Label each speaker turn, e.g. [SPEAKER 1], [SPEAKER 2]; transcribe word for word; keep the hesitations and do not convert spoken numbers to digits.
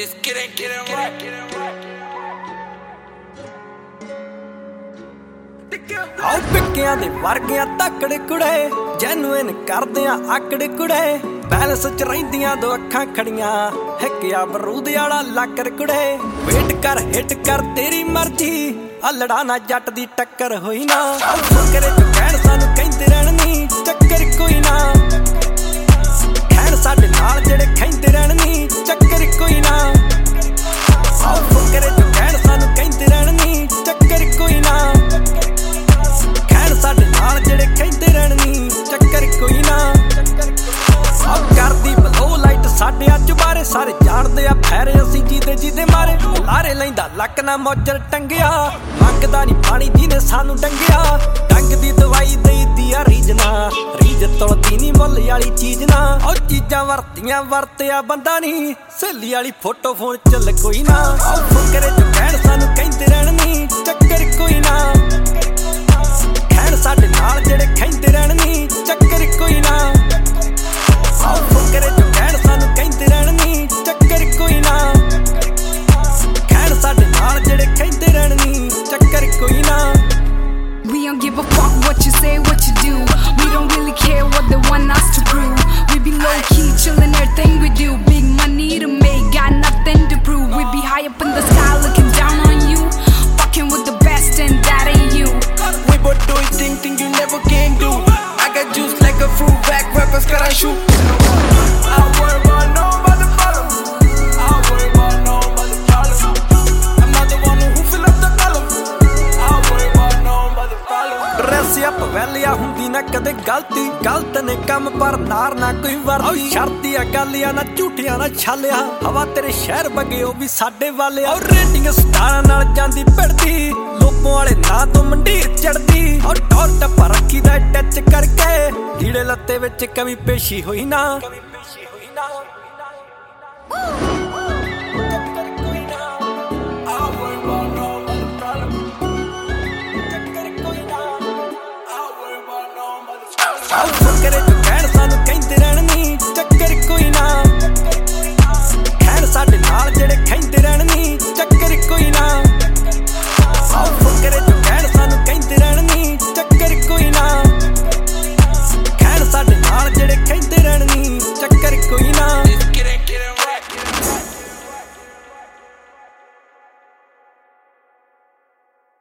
[SPEAKER 1] Let's get it, get it right.
[SPEAKER 2] ਆਉ ਪਿੱਕਿਆਂ ਦੇ ਵਰਗਿਆਂ ਤੱਕੜੇ ਕੁੜੇ ਜੈਨੂਇਨ ਕਰਦੇ ਆ ਆਕੜੇ ਕੁੜੇ ਬੈਲੈਂਸ ਚ ਰਹਿੰਦੀਆਂ ਦੋ ਅੱਖਾਂ ਖੜੀਆਂ ਹਿੱਕਿਆ ਬਰੂਦ ਵਾਲਾ ਲੱਕਰ ਕੁੜੇ ਵੇਟ ਕਰ ਹਿੱਟ ਕਰ ਤੇਰੀ ਮਰਜ਼ੀ ਅਲੜਾ ਨਾ ਜੱਟ ਦੀ ਟੱਕਰ ਹੋਈ ਨਾ ਫੁਕਰੇ ਚ ਕਹਿਣ ਸਾਨੂੰ ਕਹਿੰਦੇ ਰਹਿਣ ਨੀ ਚੱਕਰ ਕੋਈ ਨਾ ਖੈਰ ਸਾਡੇ ਨਾਲ ਜਿਹੜੇ ਖੈਂਦੇ ਰਹਿਣ ਨੀ ਚੱਕਰ ਕੋਈ ਨਾ ਆਉ ਫੁਕਰੇ ਚ ਕਹਿਣ ਸਾਨੂੰ ਕਹਿੰਦੇ ਰਹਿਣ ਨੀ ਚੱਕਰ ਕੋਈ ਨਾ ਸਾਡੇ ਨਾਲ ਜਿਹੜੇ ਕਹਿੰਦੇ ਰਹਿਣ ਨੀ ਚੱਕਰ ਕੋਈ ਨਾ ਆਹ ਕਰਦੀ ਬਲੋ ਲਾਈਟ ਸਾਡੇ ਅੱਜ ਬਾਰੇ ਸਾਰੇ ਜਾਣਦੇ ਆ ਫੈਰੇ ਅਸੀਂ ਜੀਦੇ ਜੀਦੇ ਮਾਰੇ ਲਾਰੇ ਲੈਂਦਾ ਲੱਕ ਨਾ ਮੋਜਰ ਟੰਗਿਆ ਮੰਗਦਾ ਨੀ ਪਾਣੀ ਜਿਹਨੇ ਸਾਨੂੰ ਡੰਗਿਆ ਡੰਗ ਦੀ ਦਵਾਈ ਦੇਈਦੀ ਆ ਰੀਜਨਾ ਰੀਜ ਤੁਲਦੀ ਨੀ ਮੁੱਲ ਵਾਲੀ ਚੀਜ਼ ਨਾ ਉਹ ਚੀਜ਼ਾਂ ਵਰਤੀਆਂ ਵਰਤਿਆ ਬੰਦਾ ਨੀ ਸਹੇਲੀ ਵਾਲੀ ਫੋਟੋ ਫੋਨ ਚੱਲ ਕੋਈ ਨਾ ਉਹ ਫੁਕਰੇ ਚ ਕਹਿਣ ਸਾਨੂੰ ਕਹਿੰਦੇ ਰਹਿਣ ਨੀ ਚੱਕਰ ਕੋਈ ਨਾ ਸਾਡੇ ਨਾਲ ਜਿਹੜੇ ਖੈਂਦੇ ਰਹਿਣ ਨੀ ਚੱਕਰ ਕੋਈ ਨਾ ਆਉ ਫੁਕਰੇ ਚ ਕਹਿਣ ਸਾਨੂੰ ਕਹਿੰਦੇ ਰਹਿਣ ਨੀ ਚੱਕਰ ਕੋਈ ਨਾ ਖੈਰ ਸਾਡੇ ਨਾਲ ਜਿਹੜੇ ਖੈਂਦੇ ਰਹਿਣ ਨੀ ਚੱਕਰ ਕੋਈ ਨਾ
[SPEAKER 3] We don't give a fuck what you say, what you do. We don't really care what they want us to prove. We be low-key, chillin' everything we do. Big money to make, got nothing to prove. We be high up in the sky looking down on you. Fucking with the best and that ain't you.
[SPEAKER 1] We both doing things thing you never can do. I got juice like a fruit back, rappers gotta shoot. I worry about no about the bottom. I worry about no about the problem. I'm not the one who fill up the column. I worry about no about the problem.
[SPEAKER 2] Dress up ਵੈਲਿਆ ਹੁੰਦੀ ਨਾ ਕਦੇ ਗਲਤੀ ਗਲਤ ਨੇ ਕੰਮ ਪਰ ਨਾਰ ਨਾ ਕੋਈ ਵਰਦੀ ਸ਼ਰਤੀ ਆ ਗੱਲਿਆ ਨਾ ਝੂਠਿਆਂ ਨਾ ਛਾਲਿਆ ਹਵਾ ਤੇਰੇ ਸ਼ਹਿਰ ਬਗੇ ਉਹ ਵੀ ਸਾਡੇ ਵਾਲੇ ਆ ਰੇਟਿੰਗ ਸਟਾਰਾਂ ਨਾਲ ਜਾਂਦੀ ਭਿੜਦੀ ਲੋਪੋਂ ਵਾਲੇ ਨਾਂ ਤੋਂ ਮੰਡੀਰ ਚੜਦੀ ਔਰ ਟੌਰ ਟੱਪਾ ਰੱਖੀ ਦਾ ਟੱਚ ਕਰਕੇ ਢੀੜੇ ਲੱਤੇ ਵਿੱਚ ਕਵੀ ਪੇਸ਼ੀ ਹੋਈ ਨਾ ਆਉ ਫੁਕਰੇ ਚ ਕਹਿਣ ਸਾਨੂੰ ਕਹਿੰਦੇ ਰਹਿਣ ਨੀ ਚੱਕਰ ਕੋਈ ਨਾ ਖੈਰ ਸਾਡੇ ਨਾਲ ਜਿਹੜੇ ਖੈਂਦੇ ਰਹਿਣ ਨੀ ਚੱਕਰ ਕੋਈ ਨਾ ਆਉ